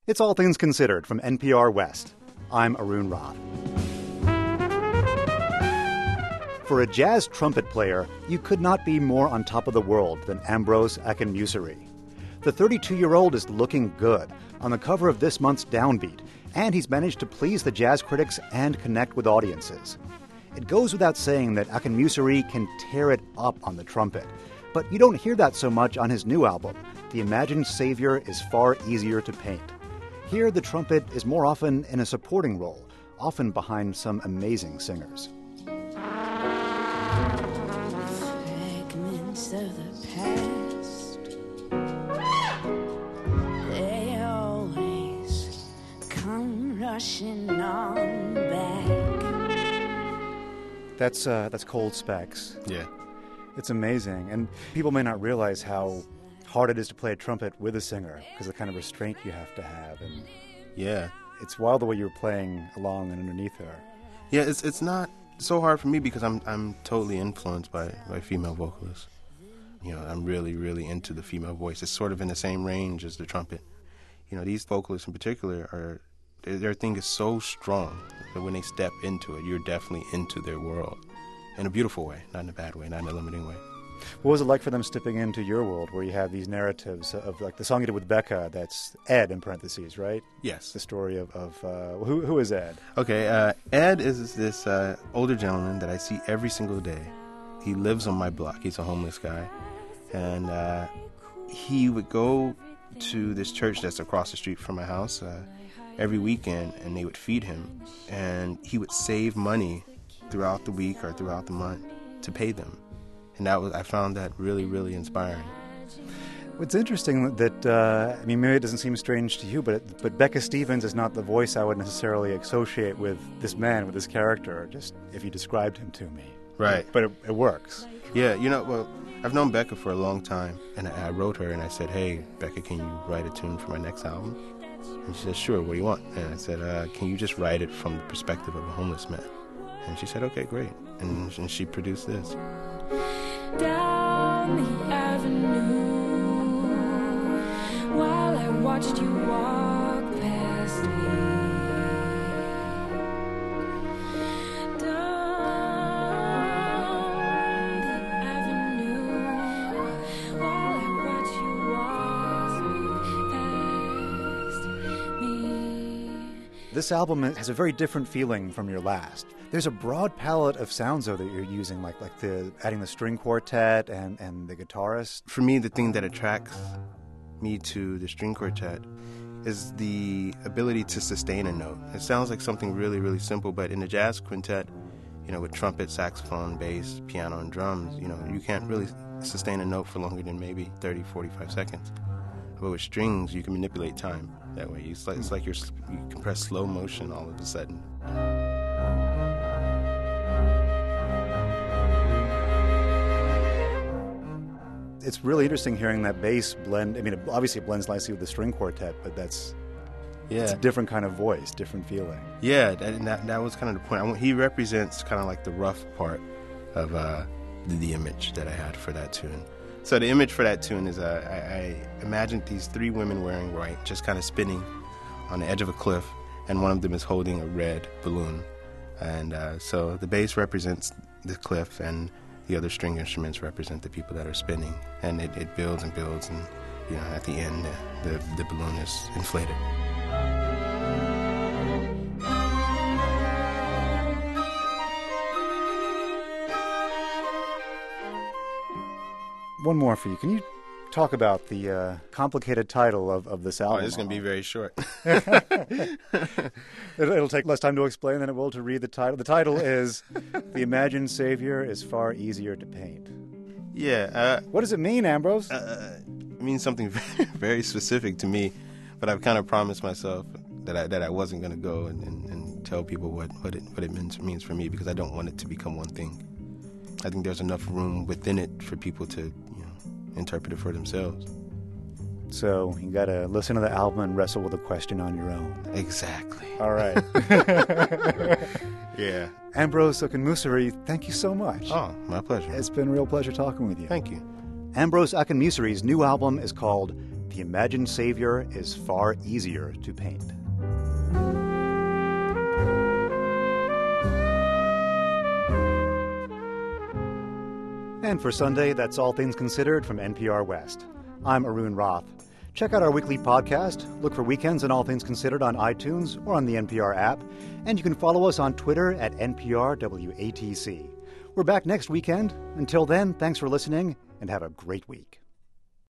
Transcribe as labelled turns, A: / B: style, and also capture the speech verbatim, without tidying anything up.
A: It's All Things Considered from N P R West. I'm Arun Roth. For a jazz trumpet player, you could not be more on top of the world than Ambrose Akinmusire. The thirty-two-year-old is looking good on the cover of this month's Downbeat, and he's managed to please the jazz critics and connect with audiences. It goes without saying that Akinmusire can tear it up on the trumpet, but you don't hear that so much on his new album, The Imagined Savior is Far Easier to Paint. Here, the trumpet is more often in a supporting role, often behind some amazing singers.
B: Fragments of the past, they always come rushing on back.
A: That's uh, that's Cold Specs.
C: Yeah.
A: It's amazing, and people may not realize how hard it is to play a trumpet with a singer because of the kind of restraint you have to have. And
C: Yeah.
A: it's wild the way you're playing along and underneath her.
C: Yeah, it's it's not so hard for me because I'm I'm totally influenced by, by female vocalists. You know, I'm really, really into the female voice. It's sort of in the same range as the trumpet. You know, these vocalists in particular are, their, their thing is so strong that when they step into it, you're definitely into their world. In a beautiful way, not in a bad way, not in a limiting way.
A: What was it like for them stepping into your world where you have these narratives of, like, the song you did with Becca, that's Ed in parentheses, right?
C: Yes.
A: The story of, of uh, who, who is Ed?
C: Okay, uh, Ed is this uh, older gentleman that I see every single day. He lives on my block. He's a homeless guy. And uh, he would go to this church that's across the street from my house uh, every weekend, and they would feed him. And he would save money throughout the week or throughout the month to pay them. And that was, I found that really, really inspiring.
A: It's interesting that, uh, I mean, maybe it doesn't seem strange to you, but but Becca Stevens is not the voice I would necessarily associate with this man, with this character, just if you described him to me.
C: Right.
A: But it, it works.
C: Yeah, you know, well, I've known Becca for a long time, and I, I wrote her and I said, hey, Becca, can you write a tune for my next album? And she said, sure, what do you want? And I said, uh, can you just write it from the perspective of a homeless man? And she said, okay, great. And, and she produced this.
B: Down the avenue, while I watched you walk past me. Down the avenue, while I watched you walk past me.
A: This album has a very different feeling from your last. There's a broad palette of sounds, though, that you're using, like like the adding the string quartet and, and the guitarist.
C: For me, the thing that attracts me to the string quartet is the ability to sustain a note. It sounds like something really, really simple, but in a jazz quintet, you know, with trumpet, saxophone, bass, piano, and drums, you know, you can't really sustain a note for longer than maybe thirty, forty-five seconds. But with strings, you can manipulate time that way. It's like, it's like you're, you compress slow motion all of a sudden.
A: It's really interesting hearing that bass blend. I mean, it obviously it blends nicely with the string quartet, but that's
C: Yeah.
A: it's a different kind of voice, different feeling.
C: Yeah, that, and that, that was kind of the point. I want, he represents kind of like the rough part of uh, the, the image that I had for that tune. So the image for that tune is uh, I, I imagined these three women wearing white, just kind of spinning on the edge of a cliff, and one of them is holding a red balloon. And uh, so the bass represents the cliff, and the other string instruments represent the people that are spinning. And it, it builds and builds, and you know, at the end, the, the, the balloon is inflated.
A: One more for you. Can you talk about the uh, complicated title of, of this album?
C: Oh, it's going to be very short.
A: It'll, it'll take less time to explain than it will to read the title. The title is The Imagined Savior is Far Easier to Paint.
C: Yeah. Uh,
A: What does it mean, Ambrose?
C: uh, it means something very, very specific to me, but I've kind of promised myself that I that I wasn't going to go and, and, and tell people what, what it what it means, means for me, because I don't want it to become one thing. I think there's enough room within it for people to, you know, interpret it for themselves.
A: So you got to listen to the album and wrestle with the question on your own.
C: Exactly.
A: All right.
C: Yeah.
A: Ambrose Akinmusire, thank you so much.
C: Oh, my pleasure.
A: It's been a real pleasure talking with you.
C: Thank you.
A: Ambrose Akinmusire's new album is called the imagined Savior is far easier to paint. And for Sunday, that's All Things Considered from N P R West. I'm Arun Roth. Check out our weekly podcast. Look for Weekends and All Things Considered on iTunes or on the N P R app. And you can follow us on Twitter at N P R W A T C. We're back next weekend. Until then, thanks for listening and have a great week.